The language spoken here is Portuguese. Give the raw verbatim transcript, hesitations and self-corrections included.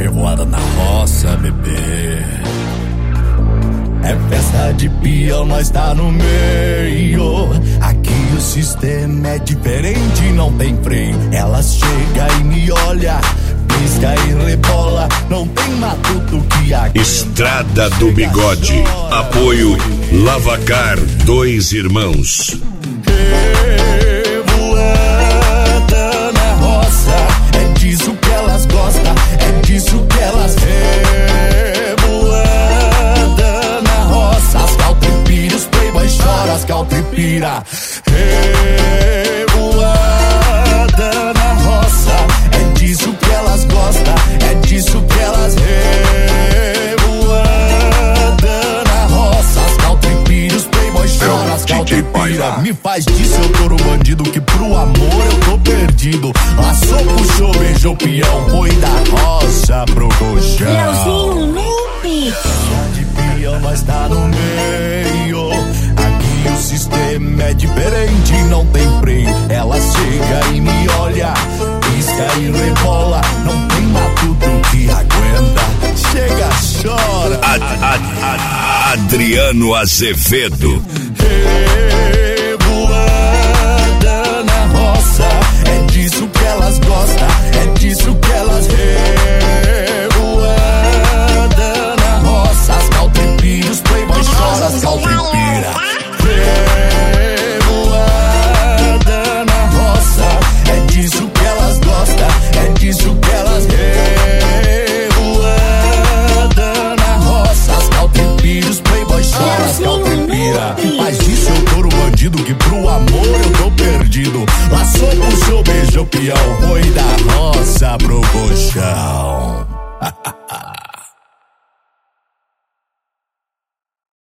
revoada na roça, bebê. É festa de peão, nós tá no meio. Aqui o sistema é diferente, não tem freio. Ela chega e me olha, pisca e rebola, não tem matuto que aguenta. Estrada do Bigode, apoio Lavacar Dois Irmãos. Revoada na roça, é disso que elas gostam, é disso que elas revoada na roça. As caltripiras, playboy chora, as caltripira. Revoada na roça, é disso que elas gostam, é disso que elas revoada na roça. As caltripiras, playboy chora, as caltripira. Me faz disso, eu tô no bandido, que pro amor eu tô perdido. Laçou, puxou, beijou, peão, foi da roça pro colchão. Leozinho, Neipe. De peão, nós tá no meio. Aqui o sistema é diferente, não tem freio. Ela chega e me olha, pisca e rebola, não tem matuto que aguenta. Chega, chora. Ad, ad, ad, Adriano Azevedo. Revoada na roça, é disso que elas gostam, é disso que elas revoada na roça. As caltripiras, playboy chora, as caltripira. Revoada na roça, é disso que elas gostam, é disso que elas revoada na roça. As caltripiras, playboy chora, as caltripira. Mas disso eu tô no bandido, que pro amor eu tô perdido. Laçou, puxou, beijou, peão,